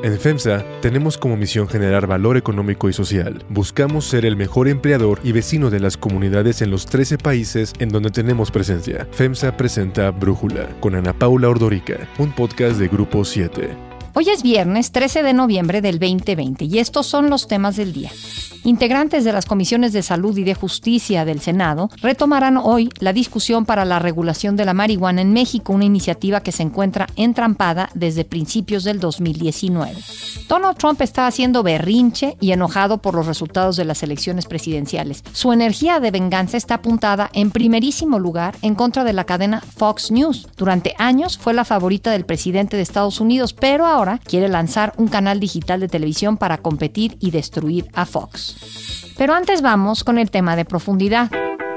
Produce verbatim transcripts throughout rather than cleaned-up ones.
En FEMSA tenemos como misión generar valor económico y social. Buscamos ser el mejor empleador y vecino de las comunidades en los trece países en donde tenemos presencia. FEMSA presenta Brújula con Ana Paula Ordorica, un podcast de Grupo siete. Hoy es viernes trece de noviembre del veinte veinte y estos son los temas del día. Integrantes de las comisiones de Salud y de Justicia del Senado retomarán hoy la discusión para la regulación de la marihuana en México, una iniciativa que se encuentra entrampada desde principios del dos mil diecinueve. Donald Trump está haciendo berrinche y enojado por los resultados de las elecciones presidenciales. Su energía de venganza está apuntada en primerísimo lugar en contra de la cadena Fox News. Durante años fue la favorita del presidente de Estados Unidos, pero ahora quiere lanzar un canal digital de televisión para competir y destruir a Fox. Pero antes vamos con el tema de profundidad.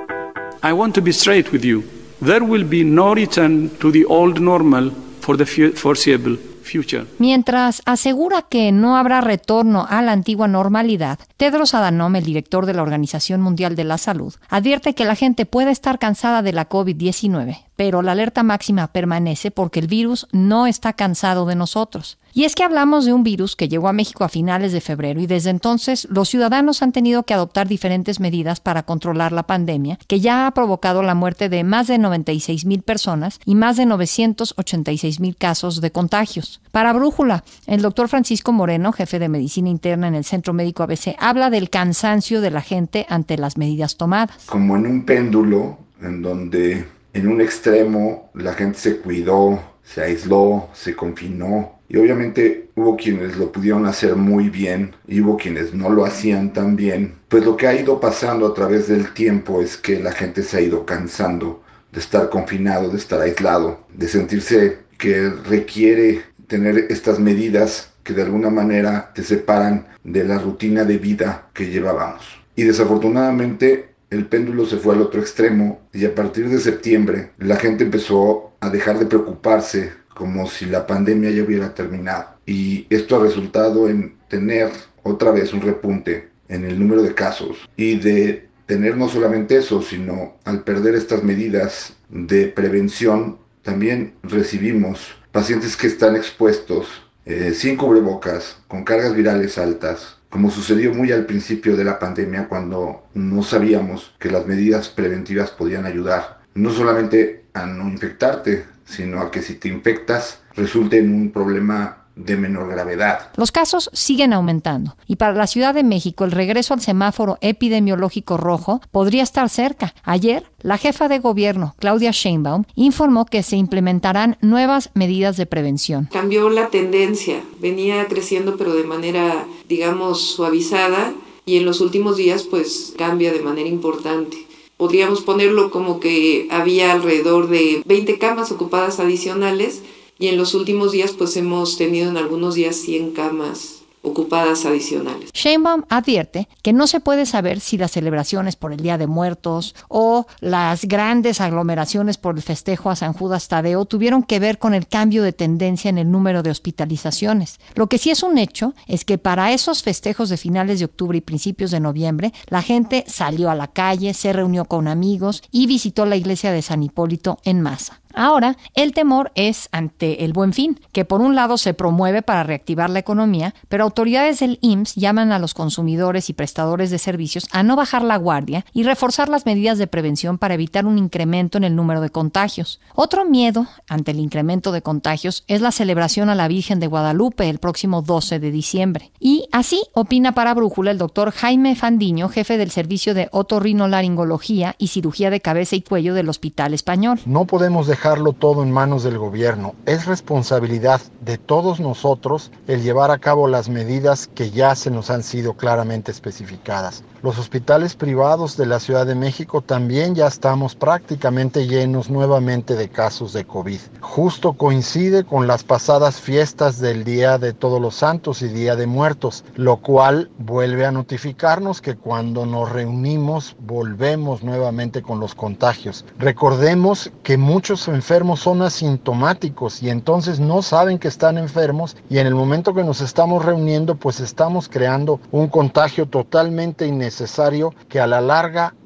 I want to be straight with you. There will be no return to the old normal for the foreseeable future. Mientras asegura que no habrá retorno a la antigua normalidad, Tedros Adhanom, el director de la Organización Mundial de la Salud, advierte que la gente puede estar cansada de la covid diecinueve, pero la alerta máxima permanece porque el virus no está cansado de nosotros. Y es que hablamos de un virus que llegó a México a finales de febrero y desde entonces los ciudadanos han tenido que adoptar diferentes medidas para controlar la pandemia, que ya ha provocado la muerte de más de noventa y seis mil personas y más de novecientos ochenta y seis mil casos de contagios. Para Brújula, el doctor Francisco Moreno, jefe de Medicina Interna en el Centro Médico A B C, habla del cansancio de la gente ante las medidas tomadas. Como en un péndulo, en donde en un extremo la gente se cuidó, se aisló, se confinó, y obviamente hubo quienes lo pudieron hacer muy bien y hubo quienes no lo hacían tan bien. Pues lo que ha ido pasando a través del tiempo es que la gente se ha ido cansando de estar confinado, de estar aislado, de sentirse que requiere tener estas medidas que de alguna manera te separan de la rutina de vida que llevábamos. Y desafortunadamente el péndulo se fue al otro extremo y a partir de septiembre la gente empezó a dejar de preocuparse como si la pandemia ya hubiera terminado. Y esto ha resultado en tener otra vez un repunte en el número de casos y de tener no solamente eso, sino al perder estas medidas de prevención, también recibimos pacientes que están expuestos eh, sin cubrebocas, con cargas virales altas, como sucedió muy al principio de la pandemia cuando no sabíamos que las medidas preventivas podían ayudar, no solamente a no infectarte, sino a que si te infectas resulte en un problema de menor gravedad. Los casos siguen aumentando y para la Ciudad de México el regreso al semáforo epidemiológico rojo podría estar cerca. Ayer, la jefa de gobierno, Claudia Sheinbaum, informó que se implementarán nuevas medidas de prevención. Cambió la tendencia, venía creciendo pero de manera, digamos, suavizada y en los últimos días pues cambia de manera importante. Podríamos ponerlo como que había alrededor de veinte camas ocupadas adicionales y en los últimos días pues hemos tenido en algunos días cien camas ocupadas adicionales. Sheinbaum advierte que no se puede saber si las celebraciones por el Día de Muertos o las grandes aglomeraciones por el festejo a San Judas Tadeo tuvieron que ver con el cambio de tendencia en el número de hospitalizaciones. Lo que sí es un hecho es que para esos festejos de finales de octubre y principios de noviembre, la gente salió a la calle, se reunió con amigos y visitó la iglesia de San Hipólito en masa. Ahora, el temor es ante el Buen Fin, que por un lado se promueve para reactivar la economía, pero autoridades del I M S S llaman a los consumidores y prestadores de servicios a no bajar la guardia y reforzar las medidas de prevención para evitar un incremento en el número de contagios. Otro miedo ante el incremento de contagios es la celebración a la Virgen de Guadalupe el próximo doce de diciembre. Y así opina para Brújula el doctor Jaime Fandiño, jefe del servicio de otorrinolaringología y cirugía de cabeza y cuello del Hospital Español. No podemos dejar dejarlo todo en manos del gobierno. Es responsabilidad de todos nosotros el llevar a cabo las medidas que ya se nos han sido claramente especificadas. Los hospitales privados de la Ciudad de México también ya estamos prácticamente llenos nuevamente de casos de COVID. Justo coincide con las pasadas fiestas del Día de Todos los Santos y Día de Muertos, lo cual vuelve a notificarnos que cuando nos reunimos volvemos nuevamente con los contagios. Recordemos que muchos enfermos son asintomáticos y entonces no saben que están enfermos y en el momento que nos estamos reuniendo pues estamos creando un contagio totalmente innecesario que a la larga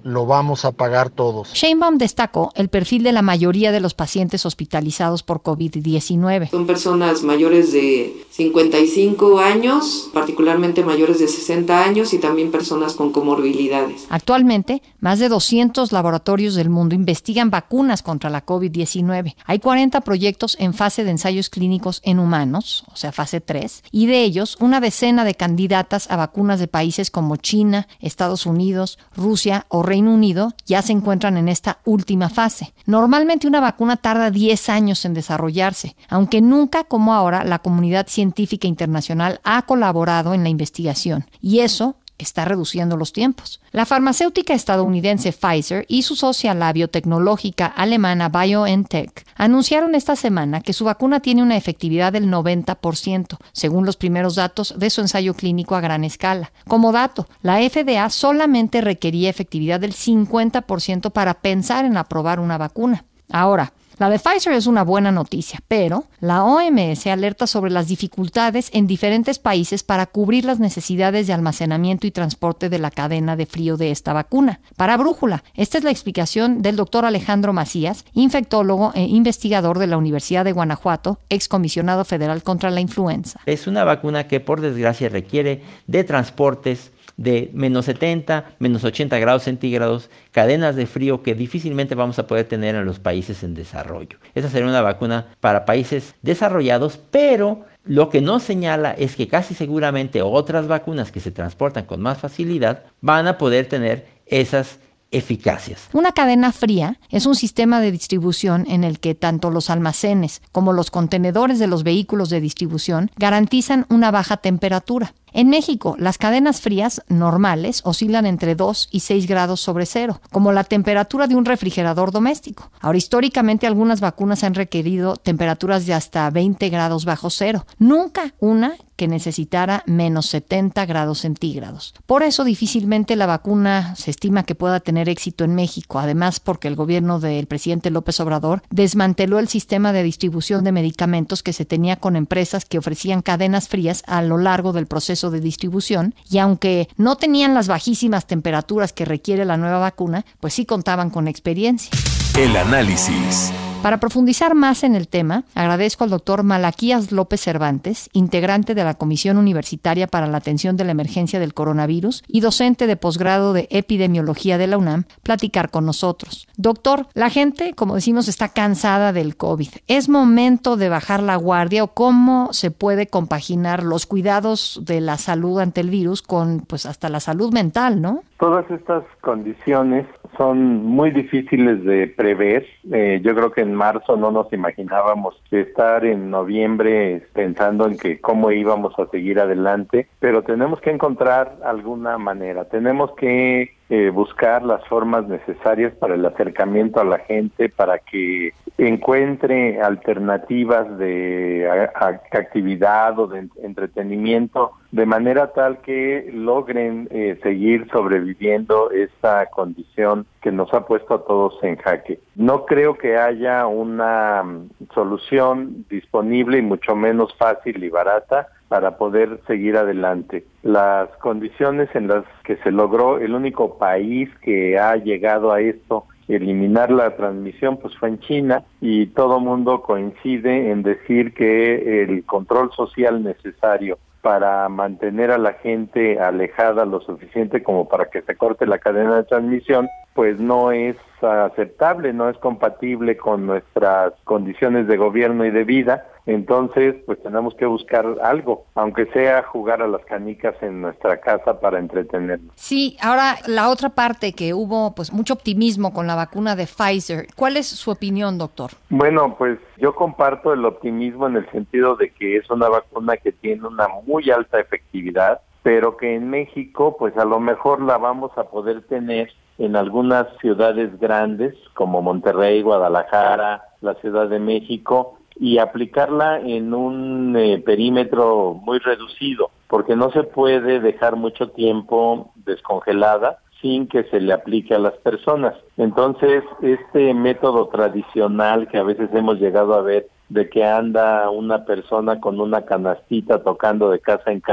lo vamos a pagar todos. Sheinbaum destacó el perfil de la mayoría de los pacientes hospitalizados por covid diecinueve. Son personas mayores de cincuenta y cinco años, particularmente mayores de sesenta años y también personas con comorbilidades. Actualmente, más de doscientos laboratorios del mundo investigan vacunas contra la covid diecinueve. Hay cuarenta proyectos en fase de ensayos clínicos en humanos, o sea, fase tres, y de ellos una decena de candidatas a vacunas de países como China, Estados Unidos, Rusia o Reino Unido ya se encuentran en esta última fase. Normalmente una vacuna tarda diez años en desarrollarse, aunque nunca como ahora la comunidad científica internacional ha colaborado en la investigación, y eso está reduciendo los tiempos. La farmacéutica estadounidense Pfizer y su socia la biotecnológica alemana BioNTech anunciaron esta semana que su vacuna tiene una efectividad del noventa por ciento, según los primeros datos de su ensayo clínico a gran escala. Como dato, la F D A solamente requería efectividad del cincuenta por ciento para pensar en aprobar una vacuna. Ahora, la de Pfizer es una buena noticia, pero la O M S alerta sobre las dificultades en diferentes países para cubrir las necesidades de almacenamiento y transporte de la cadena de frío de esta vacuna. Para Brújula, esta es la explicación del doctor Alejandro Macías, infectólogo e investigador de la Universidad de Guanajuato, excomisionado federal contra la influenza. Es una vacuna que por desgracia requiere de transportes de menos setenta, menos ochenta grados centígrados, cadenas de frío que difícilmente vamos a poder tener en los países en desarrollo. Esa sería una vacuna para países desarrollados, pero lo que no señala es que casi seguramente otras vacunas que se transportan con más facilidad van a poder tener esas eficacias. Una cadena fría es un sistema de distribución en el que tanto los almacenes como los contenedores de los vehículos de distribución garantizan una baja temperatura. En México, las cadenas frías normales oscilan entre dos y seis grados sobre cero, como la temperatura de un refrigerador doméstico. Ahora, históricamente, algunas vacunas han requerido temperaturas de hasta veinte grados bajo cero. Nunca una que necesitara menos setenta grados centígrados. Por eso, difícilmente la vacuna se estima que pueda tener éxito en México, además porque el gobierno del presidente López Obrador desmanteló el sistema de distribución de medicamentos que se tenía con empresas que ofrecían cadenas frías a lo largo del proceso de distribución, y aunque no tenían las bajísimas temperaturas que requiere la nueva vacuna, pues sí contaban con experiencia. El análisis. Para profundizar más en el tema, agradezco al doctor Malaquías López Cervantes, integrante de la Comisión Universitaria para la Atención de la Emergencia del Coronavirus y docente de posgrado de Epidemiología de la UNAM, platicar con nosotros. Doctor, la gente, como decimos, está cansada del COVID. ¿Es momento de bajar la guardia o cómo se puede compaginar los cuidados de la salud ante el virus con, pues, hasta la salud mental, ¿no? Todas estas condiciones son muy difíciles de prever. Eh, yo creo que en marzo no nos imaginábamos estar en noviembre pensando en que cómo íbamos a seguir adelante, pero tenemos que encontrar alguna manera. Tenemos que eh, buscar las formas necesarias para el acercamiento a la gente, para que encuentre alternativas de a, a, actividad o de entretenimiento, de manera tal que logren eh, seguir sobreviviendo esta condición que nos ha puesto a todos en jaque. No creo que haya una um, solución disponible y mucho menos fácil y barata para poder seguir adelante. Las condiciones en las que se logró, el único país que ha llegado a esto, eliminar la transmisión, pues fue en China, y todo mundo coincide en decir que el control social necesario para mantener a la gente alejada lo suficiente como para que se corte la cadena de transmisión, pues no es aceptable, no es compatible con nuestras condiciones de gobierno y de vida. Entonces, pues tenemos que buscar algo, aunque sea jugar a las canicas en nuestra casa para entretenernos. Sí, ahora la otra parte, que hubo pues mucho optimismo con la vacuna de Pfizer. ¿Cuál es su opinión, doctor? Bueno, pues yo comparto el optimismo en el sentido de que es una vacuna que tiene una muy alta efectividad, pero que en México pues a lo mejor la vamos a poder tener en algunas ciudades grandes como Monterrey, Guadalajara, la Ciudad de México, y aplicarla en un eh, perímetro muy reducido, porque no se puede dejar mucho tiempo descongelada sin que se le aplique a las personas. Entonces, este método tradicional que a veces hemos llegado a ver, de que anda una persona con una canastita tocando de casa en casa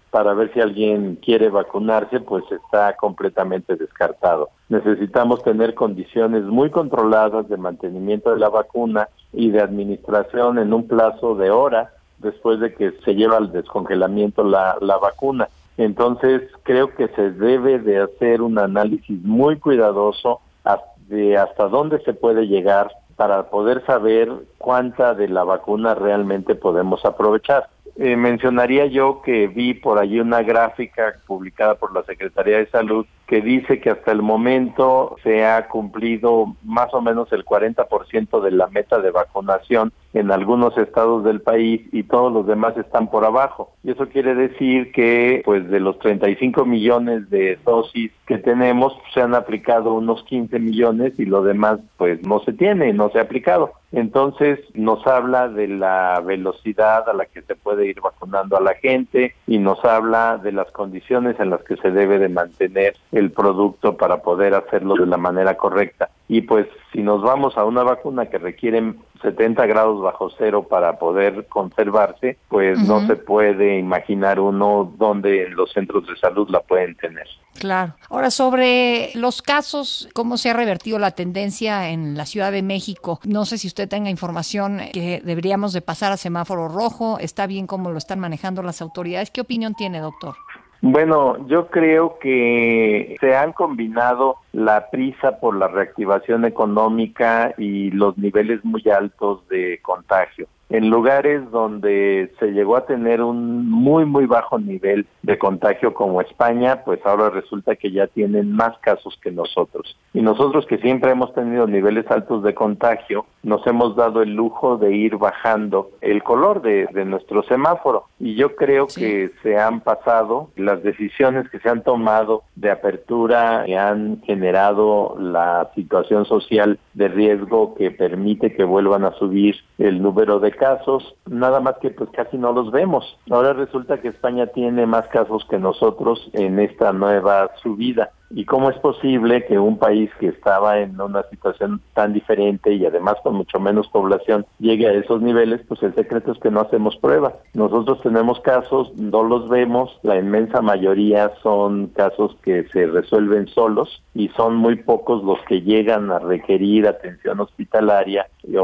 para ver si alguien quiere vacunarse, pues está completamente descartado. Necesitamos tener condiciones muy controladas de mantenimiento de la vacuna y de administración en un plazo de horas después de que se lleva al descongelamiento la, la vacuna. Entonces, creo que se debe de hacer un análisis muy cuidadoso de hasta dónde se puede llegar para poder saber cuánta de la vacuna realmente podemos aprovechar. Eh, mencionaría yo que vi por allí una gráfica publicada por la Secretaría de Salud que dice que hasta el momento se ha cumplido más o menos el cuarenta por ciento de la meta de vacunación en algunos estados del país y todos los demás están por abajo. Y eso quiere decir que pues de los treinta y cinco millones de dosis que tenemos, se han aplicado unos quince millones y lo demás pues no se tiene, no se ha aplicado. Entonces nos habla de la velocidad a la que se puede ir vacunando a la gente y nos habla de las condiciones en las que se debe de mantener el producto para poder hacerlo de la manera correcta. Y pues si nos vamos a una vacuna que requiere setenta grados bajo cero para poder conservarse, pues uh-huh. no se puede imaginar uno dónde los centros de salud la pueden tener. Claro. Ahora, sobre los casos, ¿cómo se ha revertido la tendencia en la Ciudad de México? No sé si usted tenga información que deberíamos de pasar a semáforo rojo. ¿Está bien cómo lo están manejando las autoridades? ¿Qué opinión tiene, doctor? Bueno, yo creo que se han combinado la prisa por la reactivación económica y los niveles muy altos de contagio. En lugares donde se llegó a tener un muy, muy bajo nivel de contagio como España, pues ahora resulta que ya tienen más casos que nosotros. Y nosotros que siempre hemos tenido niveles altos de contagio, nos hemos dado el lujo de ir bajando el color de, de nuestro semáforo. Y yo creo sí. que se han pasado, las decisiones que se han tomado de apertura que han generado la situación social de riesgo que permite que vuelvan a subir el número de casos, nada más que pues casi no los vemos. Ahora resulta que España tiene más casos que nosotros en esta nueva subida. ¿Y cómo es posible que un país que estaba en una situación tan diferente y además con mucho menos población llegue a esos niveles? Pues el secreto es que no hacemos pruebas. Nosotros tenemos casos, no los vemos, la inmensa mayoría son casos que se resuelven solos y son muy pocos los que llegan a requerir atención hospitalaria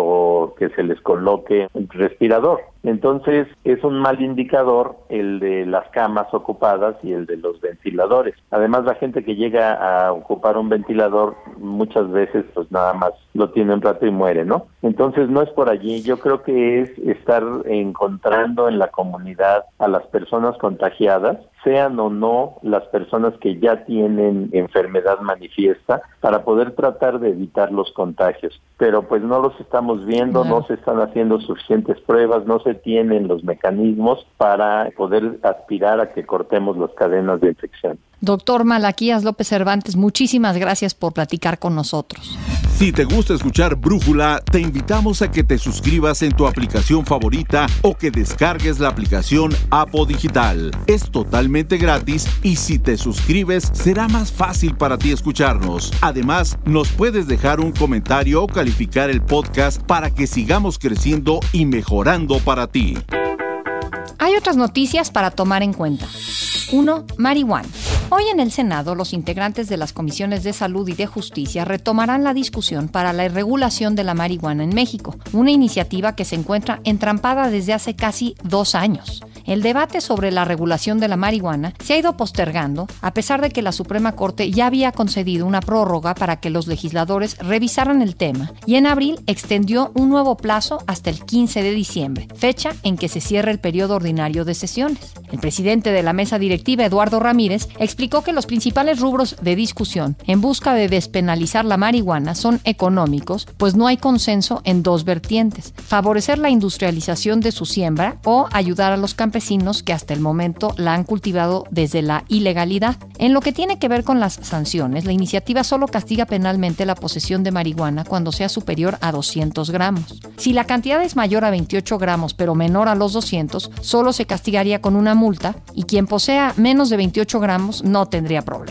o que se les coloque un respirador. Entonces es un mal indicador el de las camas ocupadas y el de los ventiladores. Además, la gente que llega a ocupar un ventilador muchas veces pues nada más lo tiene un rato y muere, ¿no? Entonces no es por allí. Yo creo que es estar encontrando en la comunidad a las personas contagiadas, sean o no las personas que ya tienen enfermedad manifiesta, para poder tratar de evitar los contagios. Pero pues no los estamos viendo, no, no se están haciendo suficientes pruebas, no se tienen los mecanismos para poder aspirar a que cortemos las cadenas de infección. Doctor Malaquías López Cervantes, muchísimas gracias por platicar con nosotros. Si te gusta escuchar Brújula, te invitamos a que te suscribas en tu aplicación favorita o que descargues la aplicación Apo Digital. Es totalmente gratis y si te suscribes será más fácil para ti escucharnos. Además, nos puedes dejar un comentario o calificar el podcast para que sigamos creciendo y mejorando para ti. Hay otras noticias para tomar en cuenta. uno. Marihuana. Hoy en el Senado, los integrantes de las comisiones de Salud y de Justicia retomarán la discusión para la regulación de la marihuana en México, una iniciativa que se encuentra entrampada desde hace casi dos años. El debate sobre la regulación de la marihuana se ha ido postergando, a pesar de que la Suprema Corte ya había concedido una prórroga para que los legisladores revisaran el tema y en abril extendió un nuevo plazo hasta el quince de diciembre, fecha en que se cierra el periodo ordinario de sesiones. El presidente de la mesa directiva, Eduardo Ramírez, explicó que los principales rubros de discusión en busca de despenalizar la marihuana son económicos, pues no hay consenso en dos vertientes: favorecer la industrialización de su siembra o ayudar a los campesinos que hasta el momento la han cultivado desde la ilegalidad. En lo que tiene que ver con las sanciones, la iniciativa solo castiga penalmente la posesión de marihuana cuando sea superior a doscientos gramos. Si la cantidad es mayor a veintiocho gramos pero menor a los doscientos, solo se castigaría con una multa y quien posea menos de veintiocho gramos no tendría problema.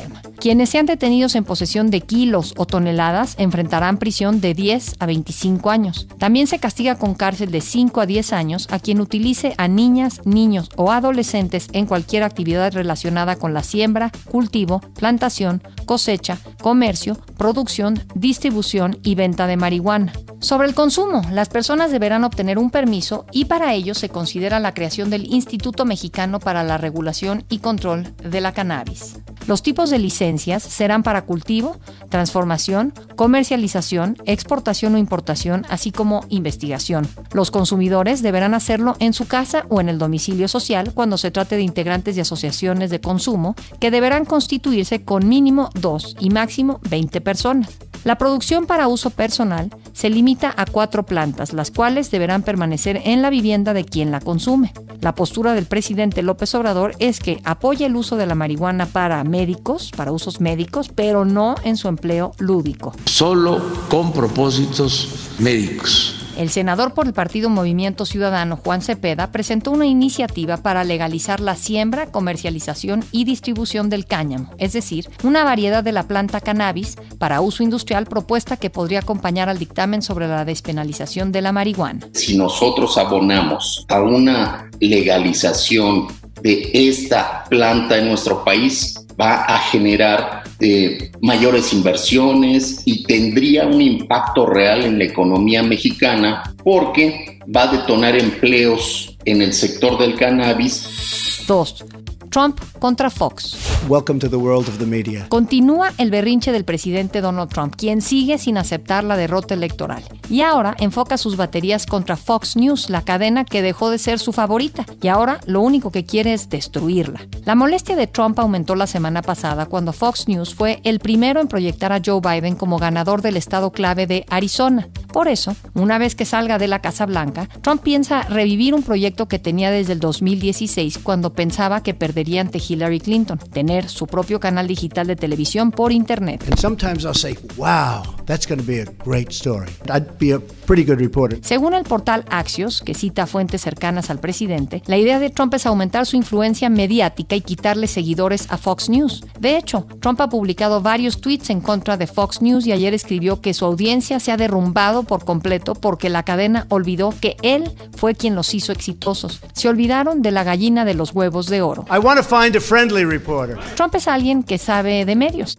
Quienes sean detenidos en posesión de kilos o toneladas enfrentarán prisión de diez a veinticinco años. También se castiga con cárcel de cinco a diez años a quien utilice a niñas, niños o adolescentes en cualquier actividad relacionada con la siembra, cultivo, plantación, cosecha, comercio, producción, distribución y venta de marihuana. Sobre el consumo, las personas deberán obtener un permiso y para ello se considera la creación del Instituto Mexicano para la Regulación y Control de la Cannabis. Los tipos de licencias serán para cultivo, transformación, comercialización, exportación o importación, así como investigación. Los consumidores deberán hacerlo en su casa o en el domicilio social cuando se trate de integrantes de asociaciones de consumo que deberán constituirse con mínimo dos y máximo veinte personas. La producción para uso personal se limita a cuatro plantas, las cuales deberán permanecer en la vivienda de quien la consume. La postura del presidente López Obrador es que apoya el uso de la marihuana para médicos, para usos médicos, pero no en su empleo lúdico. Solo con propósitos médicos. El senador por el partido Movimiento Ciudadano, Juan Cepeda, presentó una iniciativa para legalizar la siembra, comercialización y distribución del cáñamo, es decir, una variedad de la planta cannabis para uso industrial propuesta que podría acompañar al dictamen sobre la despenalización de la marihuana. Si nosotros abonamos a una legalización de esta planta en nuestro país, va a generar eh, mayores inversiones y tendría un impacto real en la economía mexicana porque va a detonar empleos en el sector del cannabis. Dos. Trump contra Fox. Welcome to the world of the media. Continúa el berrinche del presidente Donald Trump, quien sigue sin aceptar la derrota electoral. Y ahora enfoca sus baterías contra Fox News, la cadena que dejó de ser su favorita, y ahora lo único que quiere es destruirla. La molestia de Trump aumentó la semana pasada cuando Fox News fue el primero en proyectar a Joe Biden como ganador del estado clave de Arizona. Por eso, una vez que salga de la Casa Blanca, Trump piensa revivir un proyecto que tenía desde el dos mil dieciséis, cuando pensaba que perdería ante Hillary Clinton, tener su propio canal digital de televisión por internet. And sometimes I'll say, wow, that's going to be a great story. I'd be a pretty good reporter. Según el portal Axios, que cita fuentes cercanas al presidente, la idea de Trump es aumentar su influencia mediática y quitarle seguidores a Fox News. De hecho, Trump ha publicado varios tweets en contra de Fox News y ayer escribió que su audiencia se ha derrumbado por completo porque la cadena olvidó que él fue quien los hizo exitosos. Se olvidaron de la gallina de los huevos de oro. I want to find a friendly reporter. Trump es alguien que sabe de medios.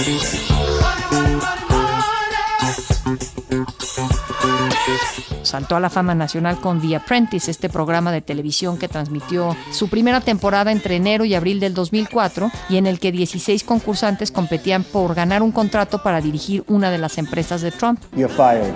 Saltó a la fama nacional con The Apprentice, este programa de televisión que transmitió su primera temporada entre enero y abril del dos mil cuatro y en el que dieciséis concursantes competían por ganar un contrato para dirigir una de las empresas de Trump. You're fired.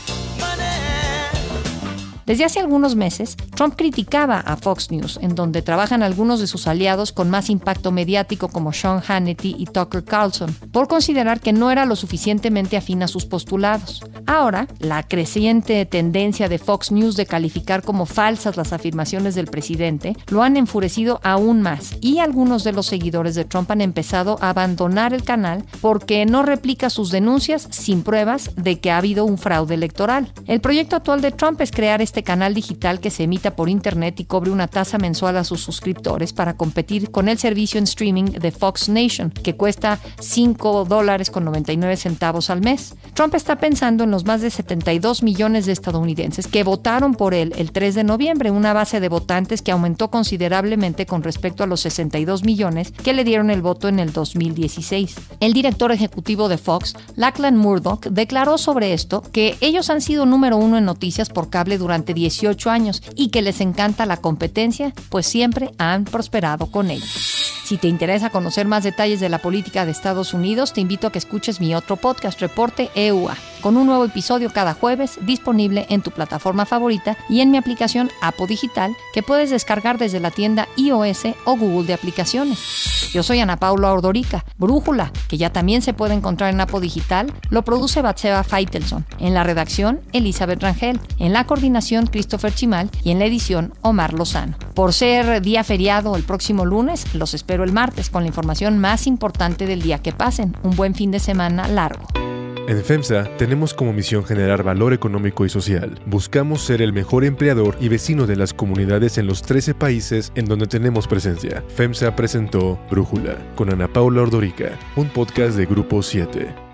Desde hace algunos meses, Trump criticaba a Fox News, en donde trabajan algunos de sus aliados con más impacto mediático como Sean Hannity y Tucker Carlson, por considerar que no era lo suficientemente afín a sus postulados. Ahora, la creciente tendencia de Fox News de calificar como falsas las afirmaciones del presidente lo han enfurecido aún más, y algunos de los seguidores de Trump han empezado a abandonar el canal porque no replica sus denuncias sin pruebas de que ha habido un fraude electoral. El proyecto actual de Trump es crear este canal digital que se emita por internet y cobre una tasa mensual a sus suscriptores para competir con el servicio en streaming de Fox Nation, que cuesta cinco dólares con noventa y nueve centavos al mes. Trump está pensando en los más de setenta y dos millones de estadounidenses que votaron por él el tres de noviembre, una base de votantes que aumentó considerablemente con respecto a los sesenta y dos millones que le dieron el voto en el dos mil dieciséis. El director ejecutivo de Fox, Lachlan Murdoch, declaró sobre esto que ellos han sido número uno en noticias por cable durante dieciocho años y que les encanta la competencia, pues siempre han prosperado con ella. Si te interesa conocer más detalles de la política de Estados Unidos, te invito a que escuches mi otro podcast, Reporte E U A, con un nuevo episodio cada jueves, disponible en tu plataforma favorita y en mi aplicación Apo Digital, que puedes descargar desde la tienda iOS o Google de aplicaciones. Yo soy Ana Paula Ordorica. Brújula, que ya también se puede encontrar en Apo Digital, lo produce Batseba Feitelson. En la redacción, Elizabeth Rangel. En la coordinación, Christopher Chimal. Y en la edición, Omar Lozano. Por ser día feriado el próximo lunes, los espero el martes con la información más importante del día. Que pasen un buen fin de semana largo. En FEMSA tenemos como misión generar valor económico y social. Buscamos ser el mejor empleador y vecino de las comunidades en los trece países en donde tenemos presencia. FEMSA presentó Brújula con Ana Paula Ordorica, un podcast de Grupo siete.